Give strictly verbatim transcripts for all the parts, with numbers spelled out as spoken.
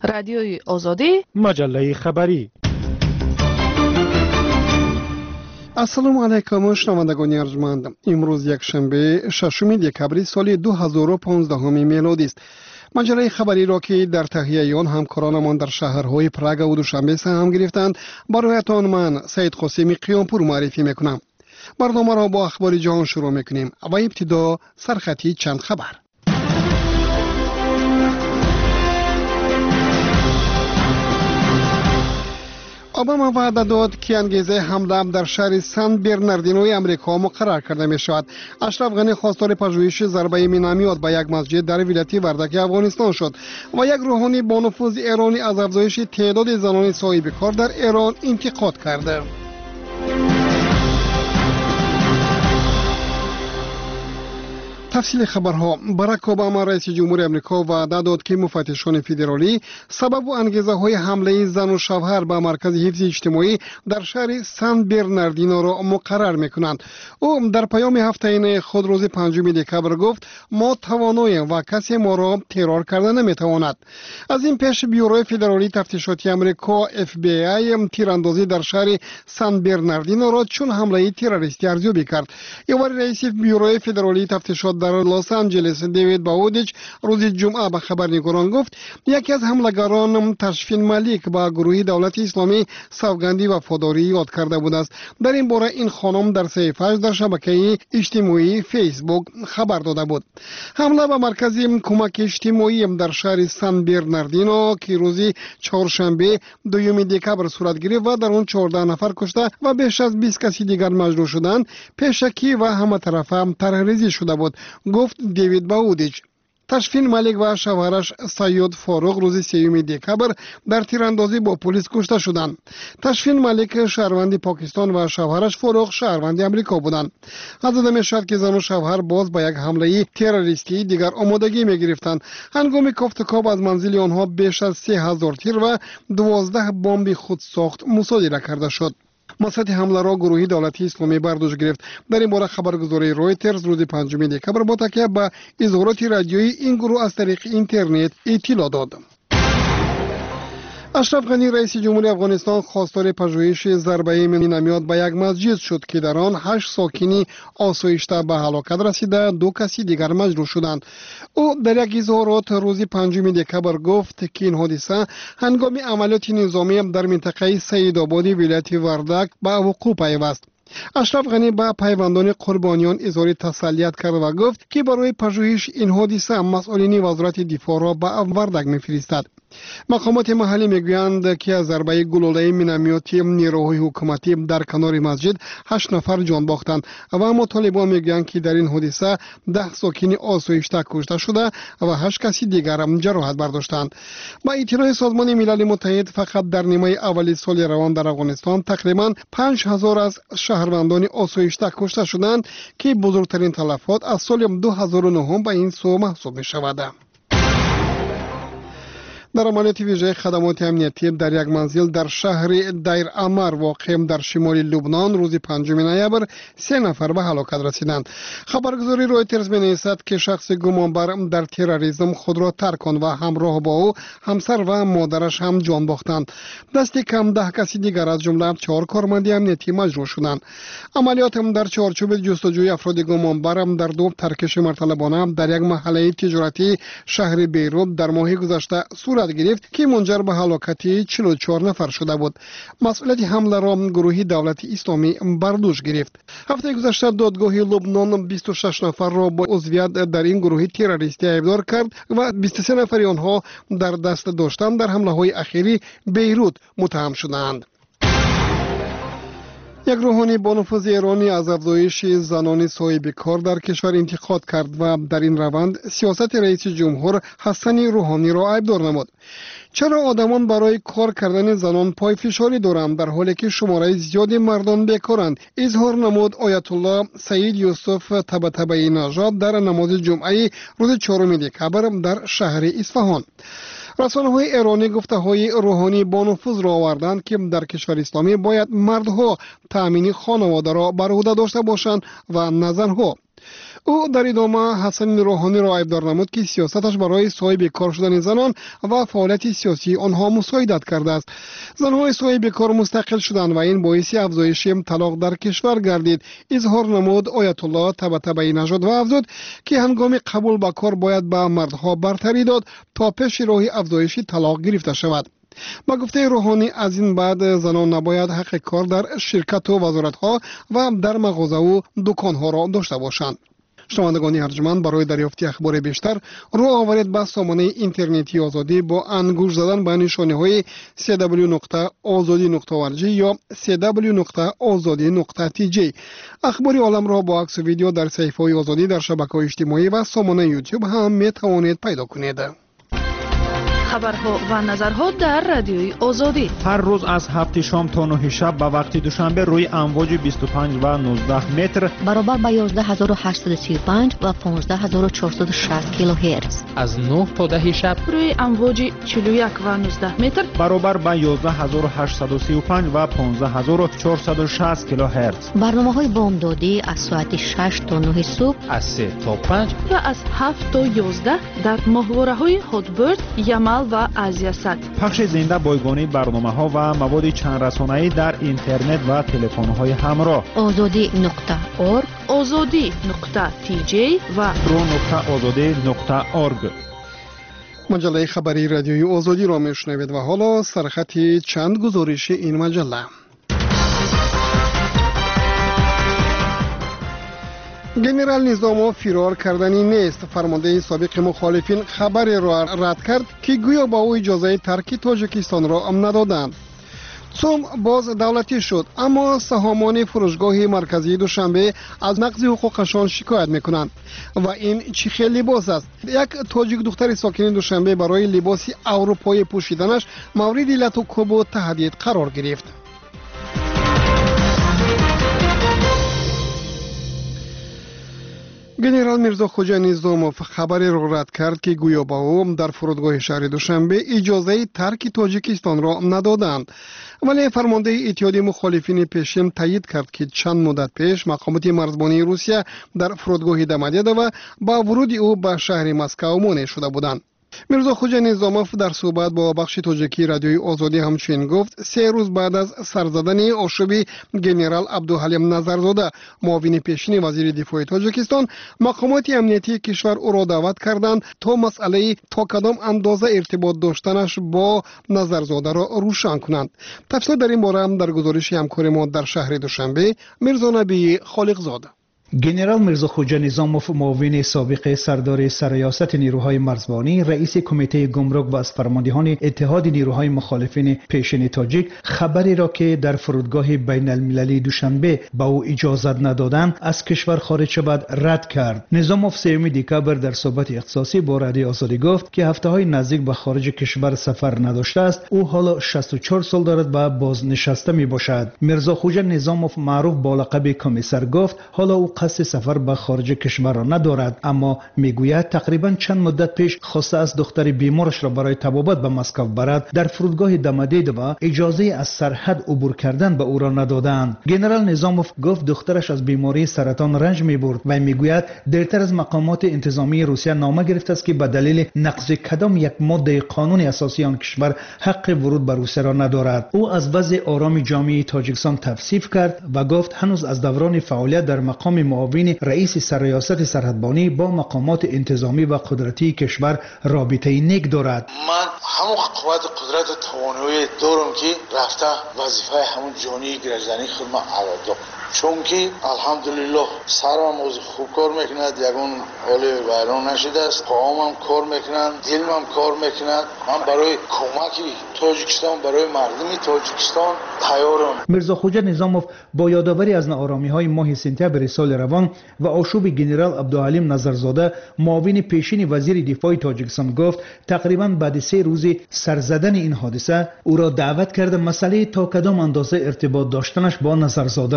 رادیوی آزادی، مجله خبری. السلام علیکم شنوندگان ارجمند. امروز یک شنبه ششم دکبر سال دو هزار و پانزده میلادی است. مجله خبری را که در تهیه آن همکارانمان در شهرهای پراگ و دوشنبه سهم گرفتند برایتان من سید قاسمی قیامپور معرفی میکنم. برنامه را با اخبار جهان شروع میکنیم و ابتدا سرخطی چند خبر. اوباما وعده داد که انگیزه حمله در شهر سن برناردینوی امریکا مقرر کرده می شود. اشرف غنی خواستار پژوهش ضربه مینامیات به یک مسجد در ولایت وردک افغانستان شد و یک روحانی با نفوذ ایرانی از افزایش تعداد زنان صاحب کار در ایران انتقاد کرده. تفصیل خبرها. باراک اوباما رئیس جمهور امریکا وعده داد که مفتشان فدرالی سبب و انگیزه های حمله زن و شوهر به مرکز حفظ اجتماعی در شهر سن برناردینو را مقرر میکنند. او در پیام هفته‌ای خود روز پنجم دکبر گفت ما تواناییم و کسی ما را ترور کرده نمیتواند. از این پیش بیوروی فدرالی تفتیشاتی امریکا اف بی ای تیراندازی در شهر سن برناردینو را چون حمله تروریستی ارزیابی کرد. یواری رئیس بیوروی فدرالی تفتیشات در لس آنجلس دیوید باودیچ روز جمعه به خبرنگاران گفت یکی از حملگران تشفین ملیک با گروه دولت اسلامی سوگندی وفاداری یاد کرده بود است. در این باره این خانم در صفحه‌اش در شبکه اجتماعی فیسبوک خبر داده بود. حمله به مرکز کمک اجتماعی در شهر سن برناردینو که روز چهارشنبه دوم دکبر صورت گرفت و در آن چهارده نفر کشته و بیش از بیست کسی دیگر مجروح شدند پیشکی و همه طرفه طرحریزی شده بود، گفت دیوید باودیچ. تشفین ملیک و شوهرش سید فاروق روز سوم دکبر در تیراندازی با پلیس کشته شدند. تشفین ملیک شهروند پاکستان و شوهرش فاروق شهروند امریکا بودند. حدود میشد که زن و شوهر باز با یک حمله تروریستی دیگر آمادگی می گرفتند. هنگام کافتکاب از منزل آنها بیش از سه هزار تیر و دوازده بمب خودساخت مصادره کرده شد. مسئله حمله را گروهی دولتی اسلامی برداشت گرفت. در این باره خبرگزاری رویترز روز پنجم دکبر با تکیه به اظهارات رادیویی این گروه از طریق اینترنت اطلاع داد. اشرف غنی رئیس جمهور افغانستان خواستار پژوهش ضربه مینامیات به یک مسجد شد که در آن هشت ساکنی آسایشته به هلاکت رسیده، دو کسی دیگر مجروح شدند. او در یک اظهارات روز پنجم دکبر گفت که این حادثه هنگام عملیات نظامی در منطقه سیدآبادی ولایت وردک به وقوع پیوست. اشرف غنی به پیوندان قربانیان اظهار تسلیت کرد و گفت که برای پژوهش این حادثه مسئولین وزارت دفاع را به وردک می‌فرستد. مقامات محلی میگویند که از ضربه گلوله مینامیاتی نیروهای حکومتی در کنار مسجد هشت نفر جان باختند و اما طالبان میگویند که در این حادثه ده ساکن آسایشته کشته شده و هشت کسی دیگر هم جراحت برداشتند. با اطلاع سازمان ملل متحد فقط در نیمه اول سال روان در افغانستان تقریبا پنج هزار از شهروندان آسایشته کشته شدند که بزرگترین تلفات از سال دو هزار و نه به این سو محسوب می شود. در عملیات ویژه خدمات امنیتی در یک منزل در شهر دیر امر واقع در شمال لبنان روز پنجم نوامبر سه نفر به هلاکت رسیدند. خبرگزاری رویترز می‌نویسد که شخص گمانبر در تروریسم خود را ترک کرد و همراه با او همسر و مادرش هم جان باختند. دست کم ده کسی دیگر از جمله چهار کارمند امنیتی مجروح شدند. عملیات هم در چارچوب جستجوی افراد گمانبر در دو ترکش مرتلبانه در یک محله تجارتی شهر بیروت در ماه گذشته صورت گرفت که منجر به هلاکت چهل و چهار نفر شده بود. مسئولیت حمله را گروهی دولت اسلامی برداشت گرفت. هفته گذشته دادگاه لبنان بیست و شش نفر را با عضویت در این گروه تروریستی ادعا کرد و بیست و سه نفر آنها در دست داشتن در حمله های اخیری بیروت متهم شدند. یک روحانی با نفوذ ایرانی از افزایش زنان صاحب کار در کشور انتقاد کرد و در این روند سیاست رئیس جمهور حسن روحانی را عیبدار نمود. چرا آدمان برای کار کردن زنان پای فشاری دارند در حالی که شماره زیادی مردان بیکارند؟ اظهار نمود آیت الله سعید یوسف طباطبایی نژاد در نماز جمعه روز چهارم دکبر در شهر اصفهان. رسانه‌های ایرانی گفته‌های روحانی با نفوذ را آوردند که در کشور اسلامی باید مردها تأمین خانواده را بر عهده داشته باشند و نه زنها. او در ادامه حسن روحانی را ایبدار نمود که سیاستش برای صاحب کار شدن زنان و فعالیت سیاسی آنها مساعدت کرده است. زنهای صاحب کار مستقل شدند و این باعث افزایش طلاق در کشور گردید. اظهار نمود آیت الله طباطبایی نژاد و افزود که هنگام قبول به کار باید به مردها برتری داد تا پیش راه افزایش طلاق گرفته شود. با گفته روحانی از این بعد زنان نباید حق کار در شرکت و وزارت‌ها و در مغازه و دکان‌ها را داشته باشند. شنوندگان ارجمند، برای دریافت اخبار بیشتر رو آورید به سامانه اینترنتی آزادی با انگوش زدن به نشانه‌های سی دبلیو نقطه آزادی نقطه او ار جی یا سی دبلیو نقطه آزادی نقطه تی جی. اخبار عالم را با عکس و ویدیو در صفحه‌های آزادی در شبکه‌های اجتماعی و سامانه یوتیوب هم می توانید پیدا کنید. خبرها و نظرها در رادیوی آزادی هر روز از هفت شام تا نه شب به وقت دوشنبه روی امواج بیست و پنج و نوزده متر برابر با یازده هزار و هشتصد و سی و پنج و پانزده هزار و چهارصد و شصت کیلوهرتز از نه تا ده شب روی امواج چهل و یک و نوزده متر برابر با یازده هزار و هشتصد و سی و پنج و پانزده هزار و چهارصد و شصت کیلوهرتز. برنامه‌های بامدادی از ساعت شش تا نه صبح، از سه تا پنج و از هفت تا یازده در ماهواره‌های هاتبرد، یمل و آزیاست. پخش زنده بایگانی برنامه‌ها و مواد چند رسانه‌ای در اینترنت و تلفن‌های همراه. آزادی نقطه اورگ، آزادی نقطه تی جی و رو نقطه آزادی نقطه اورگ. مجله خبری رادیوی آزادی را میشنوید و حالا سرخط چند گزارش این مجله. گنرال نظاموف فرار کردنی نیست. فرمانده سابق مخالفین خبری را رد کرد که گویا با او اجازه ترک تاجیکستان را ندادند. سوم باز دولتی شد، اما سهامان فروشگاه مرکزی دوشنبه از نقض حقوقشان شکایت میکنند. و این چی خیلی لباس است. یک تاجیک دختر ساکن دوشنبه برای لباس اروپایی پوشیدنش مورد علت و کوب و تهدید قرار گرفت. گنرال میرزا خوجا نظاموف خبری را رد کرد که گویا با او در فرودگاه شهر دوشنبه اجازه ترک تاجیکستان را ندادند. ولی فرمانده اتحادیه مخالفین پیشین تایید کرد که چند مدت پیش مقامات مرزبانی روسیه در فرودگاه دم دیده و با ورود او به شهر مسکو مانع شده بودند. میرزا خوجا نظاموف در صحبت با بخش تاجیکی رادیوی آزادی همچنین گفت سه روز بعد از سرزدن آشوب گنرال عبدالحلیم نظرزاده معاون پیشین وزیر دفاع تاجیکستان، مقامات امنیتی کشور او را دعوت کردند تا مسئله تا کدام اندازه ارتباط داشتنش با نظرزاده را روشن کنند. تفصیل در این باره هم در گزارش همکار ما در شهر دوشنبه میرزا نبی خالقزاده. گنرال میرزا خوجا نظاموف معاون سابق سردار سرریاست نیروهای مرزبانی، رئیس کمیته گمرک و از فرماندهان اتحاد نیروهای مخالفین پیشین تاجیک خبری را که در فرودگاه بین المللی دوشنبه با او اجازه ندادند از کشور خارج شود رد کرد. نظاموف سوم دکبر در صحبت اختصاصی با رادیو آزادی گفت که هفته های نزدیک به خارج کشور سفر نداشته است. او حالا شصت و چهار سال دارد و بازنشسته می باشد. میرزا خوجا نظاموف معروف با لقب کمیسر گفت حالا او قصد سفر به خارج کشور را ندارد، اما میگوید تقریبا چند مدت پیش خواسته از دختر بیمارش را برای طبابت به مسکو برد در فرودگاه دمدید و اجازه از سرحد عبور کردن به او را ندادند. گنرال نظاموف گفت دخترش از بیماری سرطان رنج میبرد و میگوید دیرتر از مقامات انتظامی روسیه نامه گرفته است که به دلیل نقض کدام یک ماده قانون اساسی آن کشور حق ورود به روسیه را ندارد. او از وضع آرام جامعه تاجیکستان توصیف کرد و گفت هنوز از دوران فعالیت در مقام معاون رئیس سرریاست سرحدبانی با مقامات انتظامی و قدرتی کشور رابطه نیک دارد. من همون قوت قدرت و توانایی دارم که رفته وظیفه همون جانی گرجدنی خود من ادا کنم، چون که الحمدلله سرم از خوب کار میکند، یگون حال ویران نشده است، پاهمم کار میکنند، دلم کار میکند. من برای کمک تاجیکستان، برای مردم تاجیکستان تیارم. میرزا خوجا نظاموف با یادآوری از ناآرامی های ماه سپتامبر سال روان و آشوب گنرال عبدالحلیم نظرزاده معاون پیشین وزیر دفاع تاجیکستان گفت تقریبا بعد سه روز سرزدن این حادثه او را دعوت کرده مسئله تا کدام اندازه ارتباط داشتنش با نظرزاده را همچنان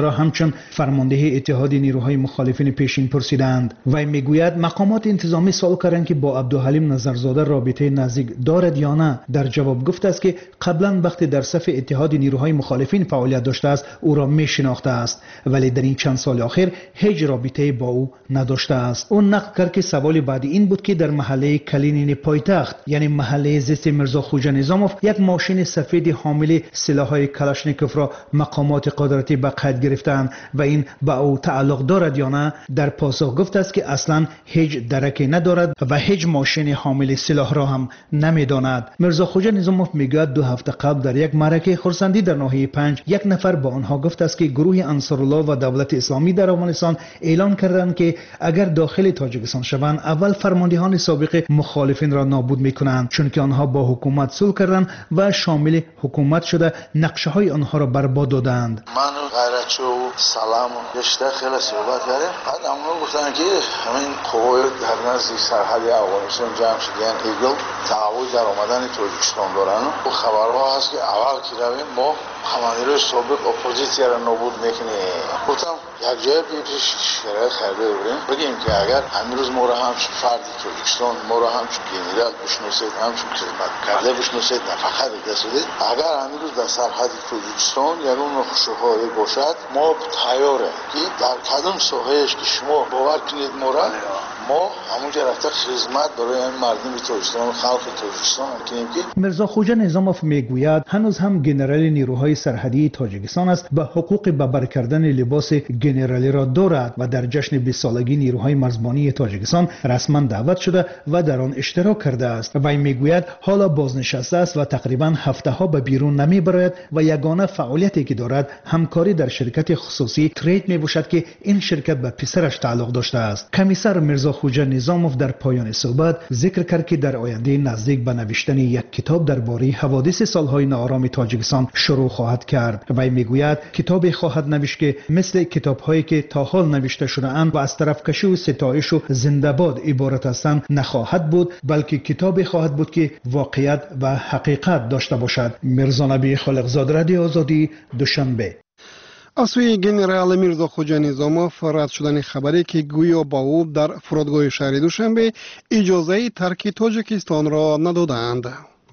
ازشان فرمانده اتحاد نیروهای مخالفین پیشین پرسیدند. وی میگوید مقامات انتظامی سوال کردند که با عبدالحلیم نظرزاده رابطه نزدیک دارد یا نه. در جواب گفته است که قبلا وقتی در صف اتحاد نیروهای مخالفین فعالیت داشته است او را میشناخته است، ولی در این چند سال اخیر هیچ رابطه با او نداشته است. او نقل کرد که سوال بعدی این بود که در محله کلینین پایتخت یعنی محله زیست میرزا خوجا نظاموف یک ماشین سفید حامل سلاح‌های کلاشنیکوف را مقامات قدرتی به قید گرفتند و این به او تعلق دارد یا نه. در پاسخ گفته است که اصلا هیچ درکی ندارد و هیچ ماشین حامل سلاح را هم نمیداند. میرزا خوجا نظاموف میگوید دو هفته قبل در یک معرکه خرسندی در ناحیه پنج یک نفر با آنها گفته است که گروه انصارالله و دولت اسلامی در افغانستان اعلان کردند که اگر داخل تاجیکستان شوند اول فرماندهان سابق مخالفین را نابود میکنند، چون که آنها با حکومت صلح کردند و شامل حکومت شده نقشه های آنها را برباد دادند. من غیرتچو سلام گشته خیلی صحبت کردیم. بعد همون گفتن که همین قوای در نزدیک سرحد افغانستان جمع شدن ایگل تعهد در آمدن تاجیکستان دارن و خبرها هست که اول که رویم ما فرماندهان سابق اپوزیسیا را نابود میکنیم. گفتم یک جای پیش شرایط خریده بودیم بگیم که اگر همین روز ما را همچون فردی تاجیکستان ما را همچون گنرال بشناسید، همچون خدمت کرده بشناسید، نه فقط دستید، اگر همین روز در سرحد تاجیکستان یگان نقشه‌هایی باشد ما تیاره که در کدام ساحه‌اش که شما باور کنید ما را ما همونجا رفته خدمت برای این مردم تاجیکستان و خلق تاجیکستان کنیم. که میرزا خوجا نظاموف میگوید هنوز هم گنرال نیروهای سرحدی تاجیکستان است و حقوق به بر کردن لباس گنرالی را دارد و در جشن بیست سالگی نیروهای مرزبانی تاجیکستان رسما دعوت شده و در آن اشتراک کرده است. و میگوید حالا بازنشسته است و تقریبا هفته ها به بیرون نمیبراید و یگانه فعالیتی که دارد همکاری در شرکت خصوصی ترید میباشد که این شرکت به پسرش تعلق داشته است. کمیسر میرزا خوجا نظاموف در پایان صحبت ذکر کرد که در آینده نزدیک به نوشتن یک کتاب درباره حوادث سالهای ناآرام تاجیکستان شروع خواهد کرد. و میگوید کتابی خواهد نوشت که مثل کتاب‌هایی که تا حال نوشته شده اند و از طرفکشی و ستایش و زنده‌باد عبارت هستند نخواهد بود، بلکه کتابی خواهد بود که واقعیت و حقیقت داشته باشد. میرزا نبی خالقزاد، رادیو آزادی، دوشنبه. از سوی گنرال میرزا خوجا نظاموف رد شدن خبری که گویا با او در فرودگاه شهر دوشنبه اجازه ترک تاجیکستان را ندادند.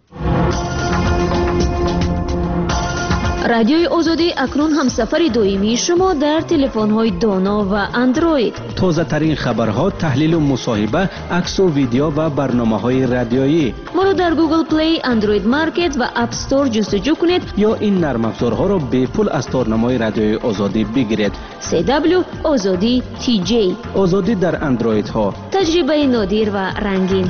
رادیوی آزادی اکنون هم سفر دویمی شما در تلفن‌های دانا و اندروید. تازه ترین خبرها، تحلیل و مصاحبه، عکس و ویدیو و برنامه‌های رادیویی. ما را در گوگل پلی، اندروید مارکت و اپ استور جستجو کنید یا این نرم افزارها را به پول از تارنمای رادیوی آزادی بگیرید. سی دبلیو آزادی تی جی. آزادی در اندروید ها. تجربه نادر و رنگین.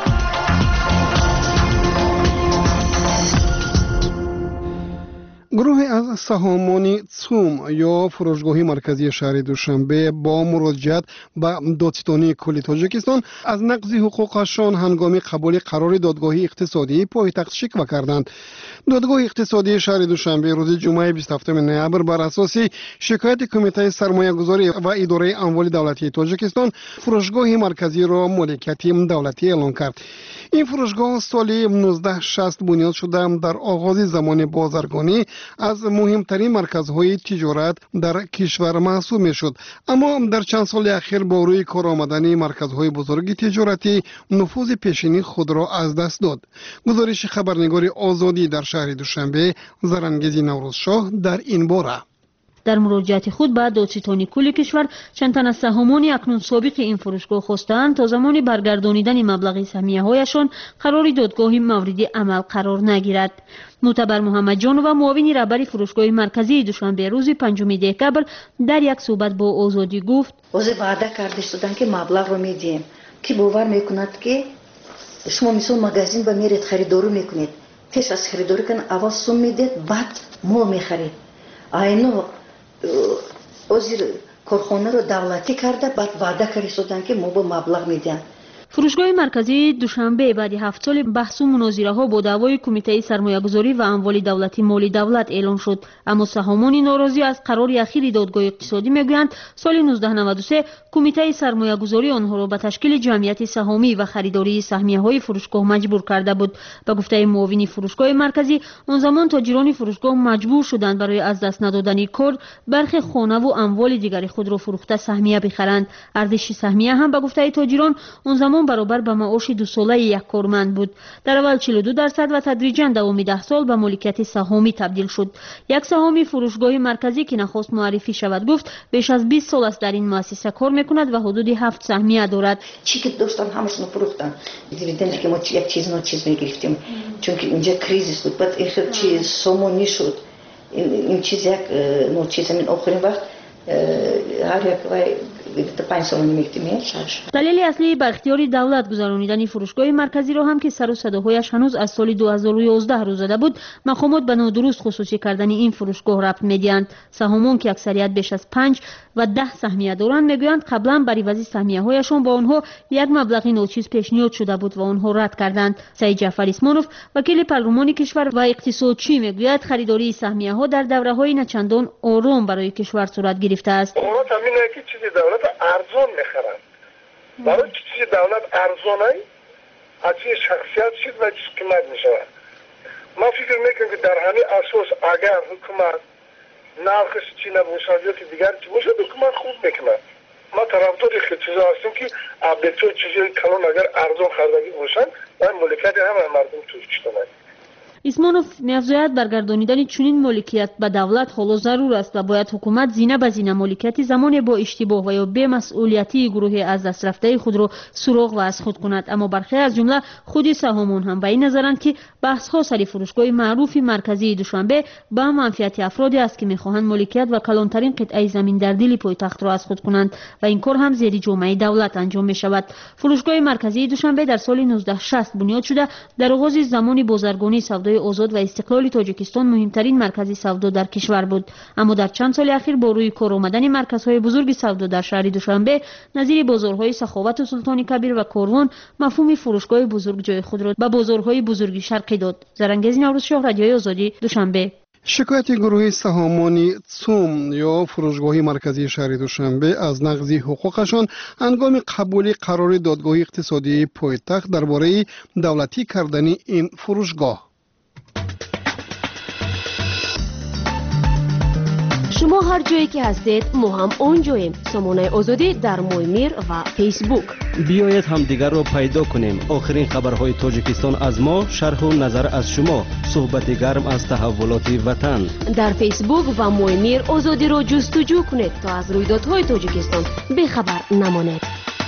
گروه از سهامان تسوم یا فروشگاه مرکزی شهر دوشنبه با مراجعت به دادستانی کل تاجیکستان از نقض حقوقشان هنگام قبول قرار دادگاه اقتصادی پایتخت شکوه کردند. دادگاه اقتصادی شهر دوشنبه روز جمعه بیست و هفتم نوامبر بر اساس شکایت کمیته سرمایه‌گذاری و اداره اموال دولتی تاجیکستان فروشگاه مرکزی را مالکیت دولتی اعلام کرد. این فروشگاه سال نوزده شصت بنیاد شده در آغاز زمان بازرگانی از مهمترین مرکزهای تجارت در کشور محسوب میشد، اما در چند سال اخیر با روی کار آمدن مرکزهای بزرگ تجارتی نفوذ پیشینی خود را از دست داد. گزارش خبرنگار آزادی در شهر دوشنبه زرنگیزی نوروزشاه در این باره. در مراجعت خود به دادستانی کل کشور چند تن از سهامان اکنون سابق این فروشگاه خواستند تا زمان برگردانیدن مبلغ سهمیه هایشان قرار دادگاه مورد عمل قرار نگیرد. معتبر محمد جان و معاون رهبر فروشگاه مرکزی دوشنبه روز پنجم دکتبر در یک صحبت با آزادی گفت: واسه وعده کرده شدن که مبلغ رو میدیم که باور میکند که شما مثل مغازین به میرید خریداری میکنید، پیش از خریداری کن اول سوم میدید بعد مال میخرید. اینو وزیر کارخانه رو دولتی کرده بعد وعده کرده شدن که ما با مبلغ میدیم. фурӯшгоҳи марказӣ душанбе баъди ҳафт соли баҳсу мунозираҳо бо даъвои кумитаи сармоягузорӣ ва амволи давлатӣ моли давлат эълон шуд. аммо саҳомони норозӣ аз қарори ахири додгоҳи иқтисодӣ мегӯянд соли нуздаҳ наваду се кумитаи сармоягузорӣ онҳоро ба ташкили ҷамъияти саҳомӣ ва харидории саҳмияҳои фурӯшгоҳ маҷбур карда буд. ба гуфтаи муовини фурӯшгоҳи марказӣ, он замон тоҷирони фурӯшгоҳ маҷбур шуданд барои аз даст надодани кор бархи хонаву амволи дигари худро фурӯхта саҳмия бихаранд. арзиши саҳмия ҳам ба гуфтаи тоҷирон он замон баробар ба маоши дусолаи як корманд буд. дар аввал чилу ду дарсад ва тадриҷан давоми даҳ сол ба моликияти саҳомӣ табдил шуд. як саҳоми фурӯшгоҳи марказӣ ки нахост муаррифӣ шавад гуфт беш аз бист сол аст дар ин муассиса кор мекунад ва ҳудуди ҳафт саҳмия дорад. чӣ ки доштам ҳамашонро фурӯхтанд. дивиденди ки мо як чиз но чиз мегирифтем, чунки инҷа кризис буд. баъд ихир чиз сомонӣ шуд. ин чиз як но чиз ин охирин вақт ҳар як вай панҷ сомонӣ мегирифтем. далели аслии ба ихтиёри давлат гузаронидани фурӯшгоҳи марказиро ҳам ки сару садоҳояш ҳанӯз аз соли ду ҳазору ёздаҳ рӯ зада буд, мақомот ба нодуруст хусусӣ кардани ин фурӯшгоҳ рабт медиҳанд. саҳомон ки аксарият беш аз панҷ ва даҳ саҳмия доранд мегӯянд қаблан бар ивази саҳмияҳояшон ба онҳо як маблағи ночиз пешниҳод шуда буд ва онҳо рад карданд. саид ҷаъфари исмонов вакили парлумони кишвар ва иқтисодчӣ мегӯяд харидории саҳмияҳо дар давраҳои начандон ором барои кишвар сурат гирифтааст. ارزان میخرند برای چیزی دولت ارزانه از چیز شخصیت شد و چیز قیمت میشود. من فکر میکنم که در همین اساس اگر حکومت نرخش چی نباشد یا دیگر چی باشد حکومت خوب میکنه. ما طرفدار خیلی چیزا هستیم که ابدیت چیزی کلان اگر ارزان خریدگی باشن و ملکیت همه مردم توش کنند. исмонов меафзояд баргардонидани чунин моликият ба давлат ҳоло зарур аст ва бояд ҳукумат зина ба зина моликияти замоне бо иштибоҳ ва ё бемасъулиятии гурӯҳи аз дастрафтаи худро суроғ ва аз худ кунад. аммо бархе аз ҷумла худи саҳомон ҳам ба ин назаранд ки баҳсҳо сари фурӯшгоҳи маъруфи марказии душанбе ба манфиати афроде аст ки мехоҳанд моликият ва калонтарин қитъаи замин дар дили пойтахтро аз худ кунанд ва ин кор ҳам зери ҷомаи давлат анҷом мешавад. фурӯшгоҳи марказии душанбе дар соли нуздаҳ шаст бунёд шуда дар оғози замони бозаргонии савдои озод ва истиқлоли тоҷикистон муҳимтарин маркази савдо дар кишвар буд. аммо дар чанд соли ахир бо рӯи кор омадани марказҳои бузурги савдо дар шаҳри душанбе назири бозорҳои саховату султони кабир ва корвон мафҳуми фурӯшгоҳи бузург ҷои худро ба бозорҳои бузурги шарқӣ дод. зарангези наврӯзшоҳ, радиои озодӣ, душанбе. шикояти гурӯҳи саҳомони цум ё фурӯшгоҳи марказии шаҳри душанбе аз нақзи ҳуқуқашон ҳангоми қабули қарори додгоҳи иқтисодии пойтахт дар бораи давлатӣ кардани ин фурӯшгоҳ. شما هر جایی که هستید ما هم آنجاییم. سامانه آزادی در مویمیر و فیسبوک. بیایید هم دیگر را پیدا کنیم. آخرین خبرهای تاجیکستان از ما، شرح و نظر از شما، صحبت گرم از تحولات وطن. در فیسبوک و مویمیر آزادی را جستجو کنید تا از رویدادهای تاجیکستان بیخبر نمانید.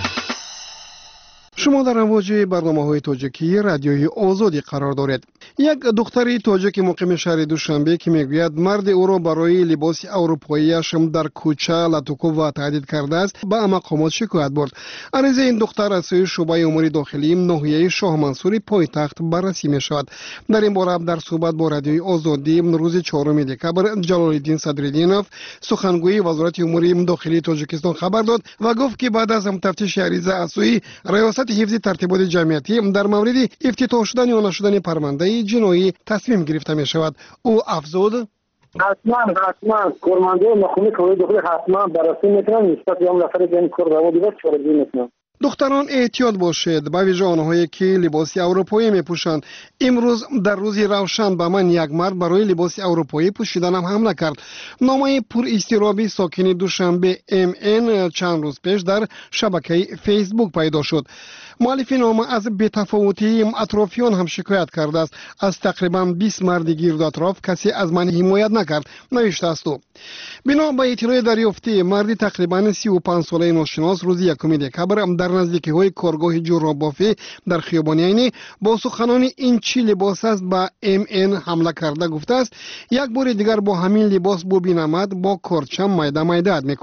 شما در امواج برنامه‌های تاجیکی رادیوی آزادی قرار دارید. یک دختری تاجیک مقیم شهر دوشنبه که میگوید مرد او را برای لباس اروپایی‌اش در کوچه لطوکو و تهدید کرده است به مقامات شکایت برد. عریضه این دختر از سوی شعبه امور داخلی ناحیه شاه منصوری پایتخت بررسی می‌شود. در این باره در صحبت با رادیوی آزادی روز چهارم دکبر جلال‌الدین صدرالدینov سخنگوی وزارت امور داخلی تاجیکستان خبر داد و گفت که بعد از تفتیش عریضه از سوی ریاست حفظ ترتیبات جمعیتی در مورد افتتاح شدن یا نشدن پرونده جنایی تصمیم گرفته می شود. او افزود حتما حتما کارمنده مقامی کاری داخلی حتما بررسی میکنن نسبت به اون نفری که این کار رو دیگه چاره‌جویی میکنن. دختران احتیاط باشید با ویژه آنهایی که لباس اروپایی میپوشند. امروز در روزی روشن به من یک مرد برای لباس اروپایی پوشیدنم حمله کرد. نامه پر اضطرابی ساکن دوشنبه ام ان چند روز پیش در شبکه فیسبوک پیدا شد. مؤلف نامه از بی‌تفاوتی اطرافیان هم شکایت کرده است. از تقریبا بیست مرد گرد اطراف کسی از من حمایت نکرد نوشته است. بنا به اطلاع دریافتی مردی تقریبا سی و پنج ساله ناشناس روز یکم دکبر در نزدیکی های کارگاه جورابافی در خیابان عینی با سخنان این چی لباس است با ام ان حمله کرده گفته است یک بار دیگر با همین لباس ببینمد با کارچم میده میداد میکنم.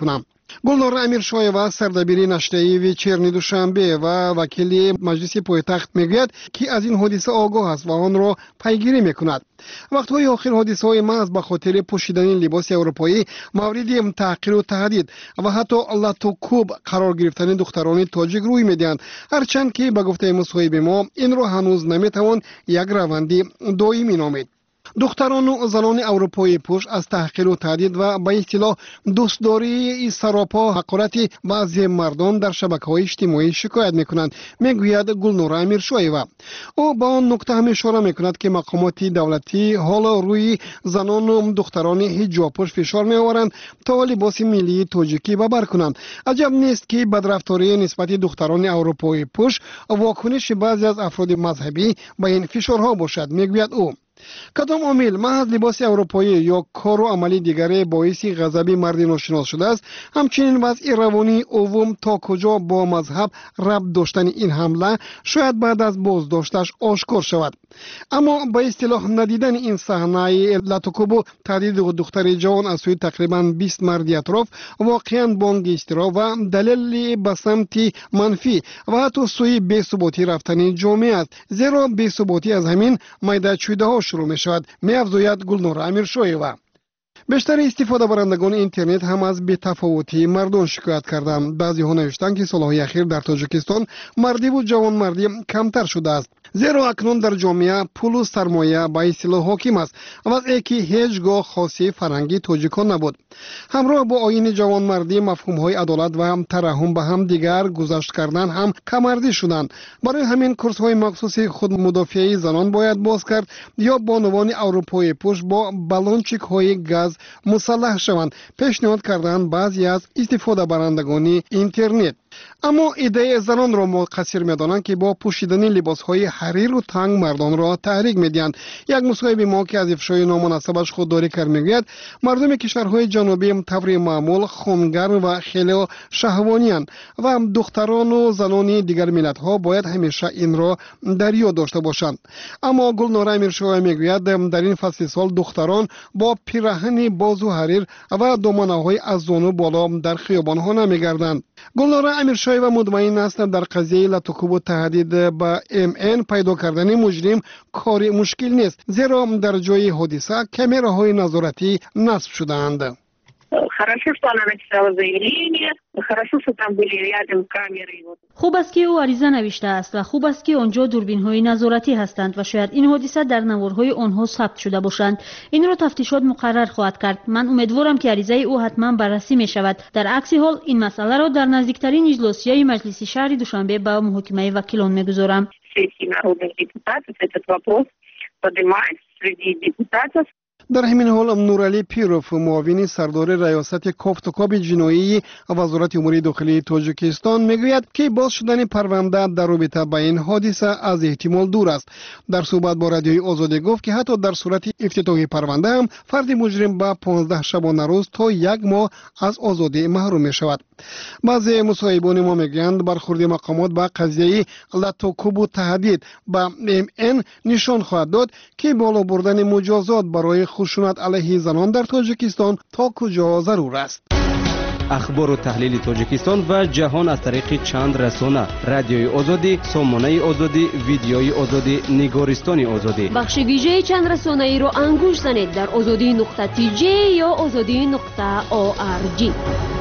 گلنار امیرشایوا سردبیر نشریه ویچرنی دوشنبه و وکیل مجلس پایتخت میگوید که از این حادثه آگاه است و آن را پیگیری میکند. وقت‌های آخر حادثه‌های محض به خاطر پوشیدن لباس اروپایی مورد تحقیر و تهدید و حتی لطوکوب قرار گرفتن دختران تاجیک روی میدهند، هرچند که به گفته مصاحب ما این را هنوز نمیتوان یک روند دائمی نامید. دختران و زنان اروپایی پوش از تحقیر و تهدید و به اصطلاح دوستداری سراپا حقارت بعضی مردم در شبکه‌های اجتماعی شکایت میکنند، میگوید گلنار امیرشایوا. او با آن نکته هم اشاره میکند که مقامات دولتی حالا روی زنان و دختران حجاب پوش فشار میآورند تا لباس ملی تاجیکی ببر کنند. عجب نیست که بدرفتاری نسبت دختران اروپایی پوش واکنش بعضی از افراد مذهبی به این فشارها باشد، میگوید او. کدام عامل محض لباس اروپایی یا کار و عملی دیگری باعث غضب مرد ناشناس شده است، همچنین وضع روانی عوام تا کجا با مذهب ربط داشتن این حمله شاید بعد از بازداشتش آشکار شود. اما به اصطلاح ندیدن این صحنه لطوکوب و تهدید دختر جوان از سوی تقریبا بیست مرد اطراف واقعا بانگ اضطراب و دلیل به سمت منفی و حتی سوی بی‌ثباتی رفتن جامعه است، زیرا بی‌ثباتی از همین میدان چیده ها شروع می شود، می افزاید گلنار امیرشایوا. بیشتر استفاده برندگان اینترنت هم از بی‌تفاوتی مردان شکایت کردند. بعضی ها نوشتند که سالهای اخیر در تاجیکستان مردی و جوان مردی کمتر شده است، زیرا اکنون در جامعه پول و سرمایه به اصطلاح حاکم است، وضعی که هیچگاه خاصی فرهنگی تاجیکان نبود. همراه با آیین جوان مردی مفهوم‌های عدالت و هم ترحم به هم دیگر گذشت کردن هم کمردی شدند. برای همین کورس‌های مخصوص خود مدافعی زنان باید باز کرد یا بانوان اروپایی پوش با بالونچیک‌های گاز مسلح شوند، پیشنهاد کردند بعضی از استفاده برندگان اینترنت. اما ایده زنان را مقصر می‌دانند که با پوشیدن لباس‌های حریر و تنگ مردان را تحریک می‌دهند. یک مصاحب ما که از افشای نامناسبش خودداری کرد میگوید مردم کشورهای جنوبی طور معمول خونگرم و خیلی شهوانی‌اند و دختران و زنان دیگر ملت‌ها باید همیشه این را در یاد داشته باشند. اما گلنار امیرشایوا میگوید در این فصل سال دختران با پیراهن باز و حریر و دامنه‌های از زانو بالا در خیابان‌ها نمی‌گردند. گلنار امیرشایوا مطمئن است در قضیه لطوکوب و تهدید به ام ان پیدا کردن مجرم کاری مشکل نیست، زیرا در جای حادثه کامراهای نظارتی نصب شده‌اند. Хорошо, что она написала заявление, хорошо, что там были рядом камеры. خوب است که او عریضه نوشته است و خوب است که آنجا دوربین‌های نظارتی هستند و شاید این حادثه در نوارهای آنها ثبت شده باشند. این را تفتیشات مقرر خواهد کرد. من امیدوارم که عریضه او حتما بررسی می شود. در عکس حال این مسئله را در نزدیکترین اجلاسیه مجلس شهر دوشنبه به محاکمه وکیلان می‌گذارم. در همین حال نورعلی پیروف معاون سردار ریاست کافتوکاب جنایی وزارت امور داخلی تاجیکستان میگوید که باز شدن پرونده در رابطه با این حادثه از احتمال دور است. در صحبت با رادیوی آزادی گفت که حتی در صورت افتتاح پرونده هم فرد مجرم با پانزده شبانه روز تا یک ماه از آزادی محروم می شود. بعضی مصاحبان ما میگویند برخورد مقامات با قضیه لطوکوب و تهدید با ام ان نشان خواهد داد که بالا بردن مجازات برای خشونت علیه زنان در تاجیکستان تا کجا ضرور است. اخبار و تحلیل تاجیکستان و جهان از طریق چند رسانه: رادیوی آزادی، سامانه آزادی، ویدیوی آزادی، نگارستان آزادی. بخش ویژه چند رسانه ای را انگوش زنید در آزادی نقطه تی جی یا آزادی نقطه او آر جی.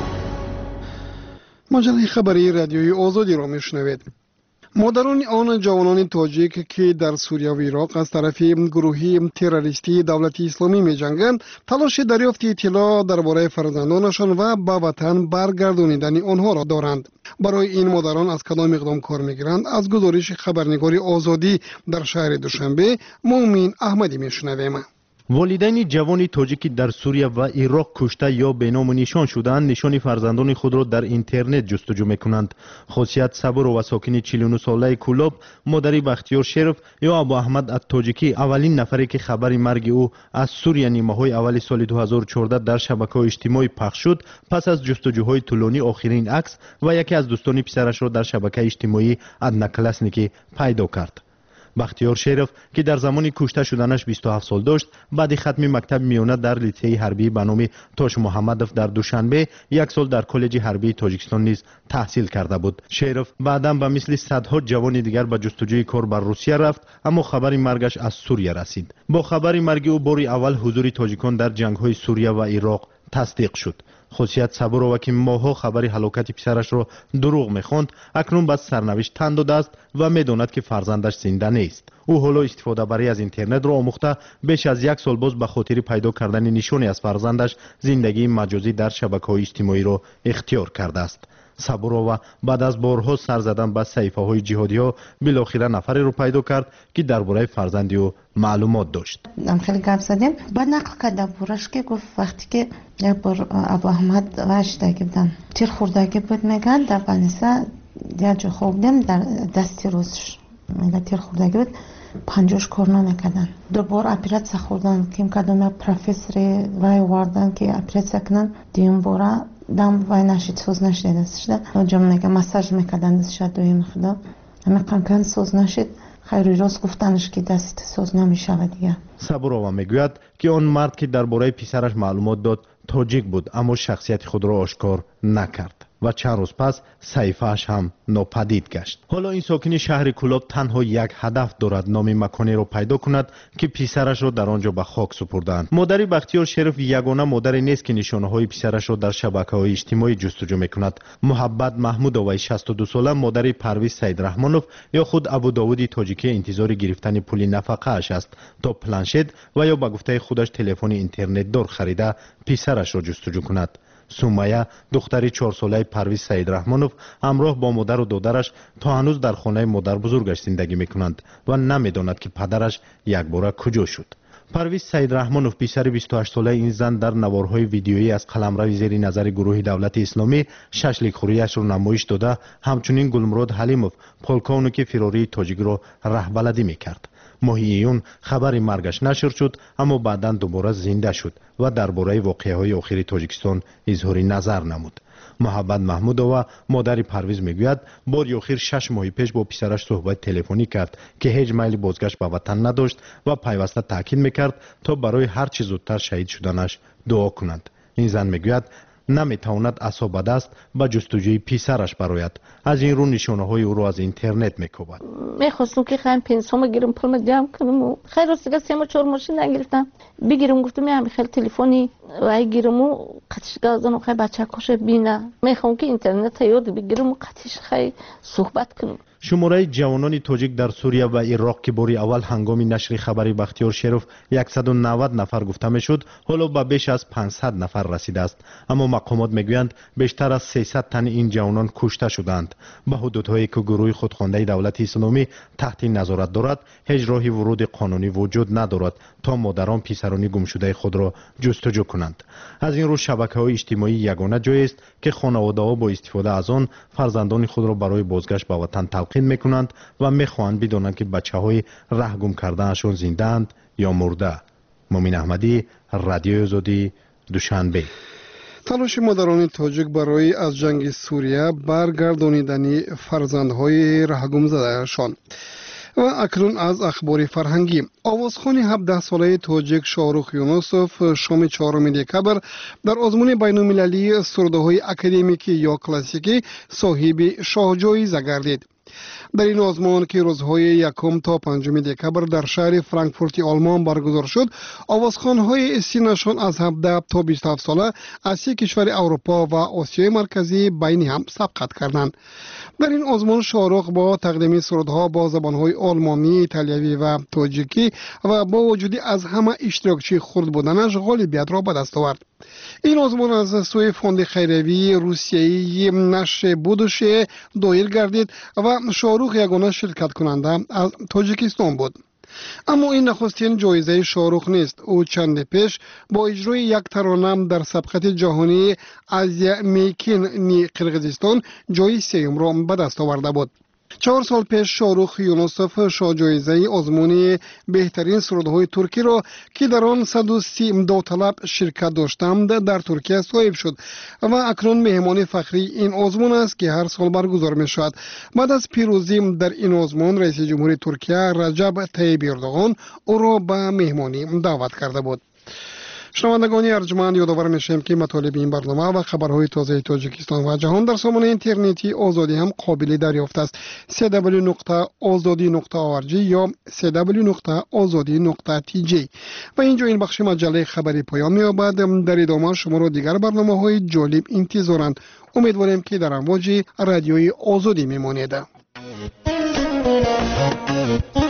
مجله خبری رادیوی آزادی را میشنوید. مادران آن جوانان تاجیک که در سوریه و عراق از طرف گروهی تروریستی دولت اسلامی می جنگند تلاش دریافت اطلاع درباره فرزندانشان و به وطن برگردانیدن آنها را دارند. برای این مادران از کدام اقدام کار میگیرند؟ از گزارش خبرنگاری آزادی در شهر دوشنبه مومین احمدی میشنویم. والدین جوان تاجیکی در سوریه و عراق کشته یا به نام و نشان شدند نشان فرزندان خود را در اینترنت جستجو میکنند. خاصیت صبر و ساکن چهل و نه ساله کولاب مادری بختیار شرف یا ابو احمد التاجیکی اولین نفری که خبر مرگ او از سوریه نیمه‌های اول سال دو هزار و چهارده در شبکه‌های اجتماعی پخش شد پس از جستجوهای طولانی آخرین عکس و یکی از دوستان پسرش را در شبکه اجتماعی ادنا کلاسنیکی پیدا کرد. بختیار شرف که در زمان کشته شدنش بیست و هفت سال داشت، بعد ختم مکتب میانه در لیسه حربی به نام توش محمدوف در دوشنبه یک سال در کالج حربی تاجیکستان نیز تحصیل کرده بود. شرف بعداً به مثل صدها جوان دیگر به جستجوی کار بر روسیه رفت، اما خبر مرگش از سوریه رسید. با خبر مرگ او بار اول حضور تاجیکان در جنگ‌های سوریه و عراق تصدیق شد. خصوصیت صبورова که ماها خبر هلاکت پسرش را دروغ می‌خواند، اکنون بس سرنوشت تن داده است و می‌داند که فرزندش زنده نیست. او حالا استفاده برای از اینترنت را آموخته بیش از یک سال باز به خاطر پیدا کردن نشانی از فرزندش زندگی مجازی در شبکه‌های اجتماعی را اختیار کرده است. صبورова بعد از بارها سر زدن به صحیفه‌های جهادی‌ها بالاخره نفری رو پیدا کرد که درباره فرزند او معلومات داشت. هم خیلی گپ زدیم. بعد نقل کرد برش که گفت وقتی که یک بار ابو احمد واشدگی بودن تیر خوردگی بود میگن در بنیسه یا جو خوردیم در دستی روزش میگه تیر خوردگی بود پنجاش کار نمیکردن. دوباره اپراتسیا خوردن که کدوم پروفسوری وای واردن که اپراتسیا کنن دیم باره دم وای نشید سوز نشید دستشده نجام میگه مساج میکردن دستشده دویم خدا همه قمکن سوز نشید خیلی راست گفتنش که دست سوز نمیشود دیگه. صبورова میگوید که آن مرد که درباره پسرش معلومات داد تاجیک بود، اما شخصیت خود را آشکار نکرد و چند روز پس صحیفه‌اش هم ناپدید گشت. حالا این ساکن شهر کولاب تنها یک هدف دارد، نام مکانی را پیدا کند که پسرش را در آنجا به خاک سپردند. مادر بختیار شرف یگانه مادری نیست که نشانه‌های پسرش را در شبکه‌های اجتماعی جستجو می‌کند. محبت محمودوای شصت و دو ساله مادر پرویز سیدرحمانوف یا خود ابو داوود تاجیکی انتظار گرفتن پول نفقه اش است تا پلنشت و یا به گفته خودش تلفن اینترنت دار خریده پسرش را جستجو کند. سومایه دختری چهار ساله پرویز سیدرحمانوف همراه با مادر و دادرش تا هنوز در خانه مادر بزرگش زندگی میکنند و نمیداند که پدرش یک بار کجا شد. پرویز سیدرحمانوف پسر بیست و هشت ساله این زن در نوارهای ویدیویی از قلمرو زیر نظر گروه دولت اسلامی ششلیک خوریش را نمایش داده، همچنین گلمراد حلیموف پولکانو که فراری تاجیک را رهبردی میکرد. ماهی ایون خبر مرگش نشر شد، اما بعداً دوباره زنده شد و درباره واقعه‌های آخری تاجیکستان اظهار نظر نمود. محبت محمودووا مادر پرویز میگوید بار آخر شش ماه پیش با پسرش صحبت تلفنی کرد که هیچ میل بازگشت به وطن نداشت و پیوسته تاکید میکرد تا برای هر چه زودتر شهید شدنش دعا کنند. این زن میگوید نمیتواند عصا دست به جستجوی پسرش براید. از این رو نشانه‌های او را از اینترنت میکوبد. میخواستم که خیلی پنسیون گیرم پول جمع کنم و خیلی راست سه چهار ماشین نگرفتم بگیرم، گفتم میام خیلی تلفنی وای گیرم و قطعش گازن خیلی بچه کشه بینه میخوام که اینترنت یاد بگیرم و قطعش خیلی صحبت کنم. شماره جوانان تاجیک در سوریه و عراق که باری اول هنگام نشر خبر بختیار شرف صد و نود نفر گفته میشد، حالا به بیش از پانصد نفر رسیده است. اما مقامات میگویند بیشتر از سیصد تن این جوانان کشته شدند. به حدودهایی که گروه خودخوانده دولت اسلامی تحت نظارت دارد هیچ راهی ورود قانونی وجود ندارد تا مادران پسران گم شده خود را جستجو کنند. از این رو شبکه‌های اجتماعی یگانه جایی است که خانواده‌ها با استفاده از آن فرزندان خود را برای بازگشت به وطن تلقین میکنند و میخواهند بدانند که بچه‌های رهگم کرده‌شان زنده‌اند یا مرده. مومن احمدی، رادیوی آزادی، دوشنبه. تلاش مادران تاجیک برای از جنگ سوریه برگردانیدن فرزندهای رهگم زده‌شان. و اکنون از اخبار فرهنگی. آوازخوان هفده ساله تاجیک شاهرخ یونسوف شام چهارم دکبر در آزمون بین‌المللی سروده‌های اکادمیکی یا کلاسیکی صاحب شاهجایزه گردید. در این آزمون که روزهای یکم تا پنجم دکبر در شهر فرانکفورت آلمان برگزار شد، آوازخوان‌های سینشان از هفده تا بیست و هفت ساله از سه کشور اروپا و آسیای مرکزی بین هم سبقت کردند. در این آزمون شاهرخ با تقدیم سرودها با زبان‌های آلمانی، ایتالیایی و تاجیکی و با وجود از همه اشتراکچی خرد بودنش غالبیت را به دست آورد. این آزمون از سوی فوند خیریوی روسیه‌ای نشر بودوشه دایر گردید و شاهرخ یگانه شرکت کننده از تاجیکستان بود. اما این نخستین جایزه شاهرخ نیست. او چند پیش با اجرای یک ترانه در سبقت جهانی آزیا میکین نی قرقیزستان جای سوم را به دست آورده بود. چهار سال پیش شاهرخ یونسوف شاه جایزه آزمون بهترین سرودهای ترکی را که در آن صد و سی داوطلب شرکت داشتند در ترکیه صاحب شد و اکنون مهمان فخری این آزمون است که هر سال برگزار می شود. بعد از پیروزی در این آزمون رئیس جمهوری ترکیه رجب طیب اردوغان او را به مهمانی دعوت کرده بود. شنوندگان ارجمند یادآور میشیم که مطالب این برنامه و خبرهای تازه تاجیکستان و جهان در سامانه اینترنتی آزادی هم قابل دریافت است. سی دبلیو نقطه آزادی نقطه او ار جی یا سی دبلیو نقطه آزادی نقطه تی جی. و اینجا این بخش مجله خبری پایان می‌یابد. در ادامه شما را دیگر برنامه‌های جالب انتظارند. امیدواریم که در امواج رادیوی آزادی میمانید.